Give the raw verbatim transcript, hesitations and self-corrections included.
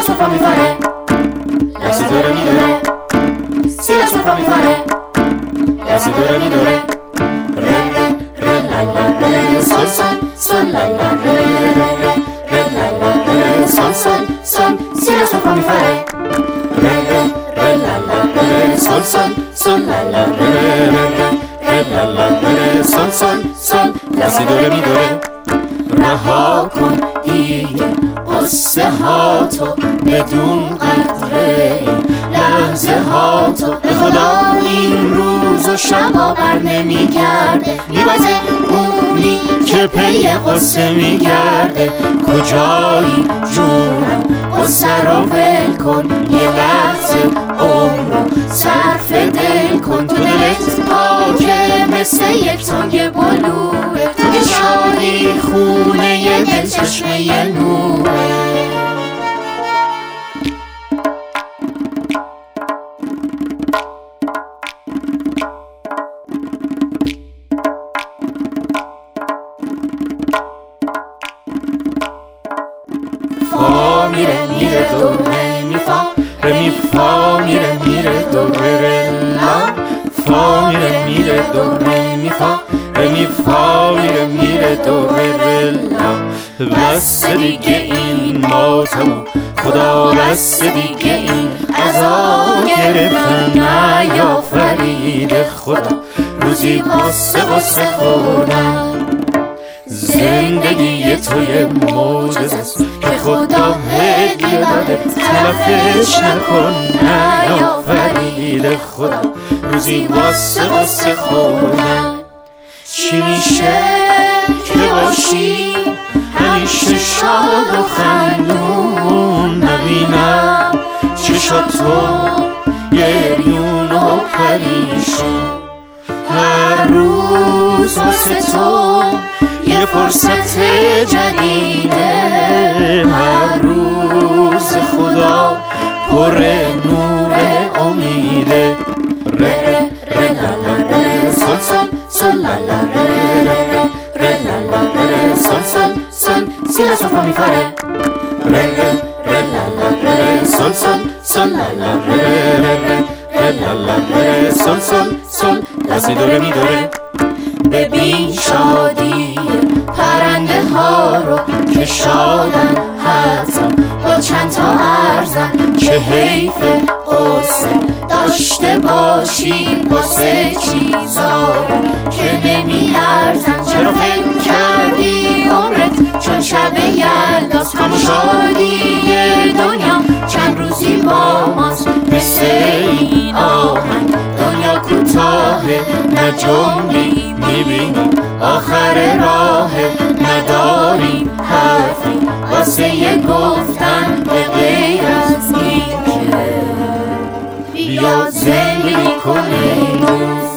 sol fa mi fa re, la si do re mi do re, si la sol fa mi fa re, la si do re mi do re, re re re la la re, sol sol sol la la re, re re re la la re, sol sol sol, si la sol fa mi fa re, re re re la la re, sol sol sol la la re, re re re la la re, sol sol sol, la si do re mi do re. رها کن دیگه قصه ها تو بدون قدره لحظه ها تو به خدا این روز و شبا بر نمی کرده میبازه اونی که پی قصه میگرده کجایی جونم قصه رو ول کن یه لحظه عمر رو صرف دل کن تو دلت پاکه مثل یک تنگ بلوه تو که شادی خونه یه دل چشمه نوره فا میره میره دو ره می فا ره می فا میره میره دو ره ره لا فا میره میره دو ره می فا ره می فا میره میره دو ره ره لا بس دیگه این ماتمو خدا بس دیگه این عذاب گرفتن نیافرید خدا روزی قصه قصه خوردم زندگی توی معجزه است که خدا هدیه داده تلفش نکن نیافرید خدا روزی واسه واسه خوردن چی میشه که باشی همیشه شاد و خندون نبینم چشاتو گریون و پریشون هر روز واسه تو یه فرصت جدیده هر روز خدا پر نور امیده ره ره لا لا ره سل سل سل لا لا ره ره ره لا لا ره سل سل سل سی لا سل فا می فا ره ره ره ره لا لا ره سل سل سل لا لا ره ره ره لا لا ره سل سل سل لا سی دو ره می دو ره ببین شادی پرنده ها رو که شادن حتما با چند تا ارزن که حیف قصه داشته باشی واسه چیزا که نمی ارزن چرا فکر کردی عمرت چون شب یلداست کام شادی دنیا چند روزی با ماست مثل این آهنگ دنیا کوتاهه نه جملی میبینی آخر راه نداریم حرفی واسه یه گفتن به غیر از این که بیا زندگی کنیم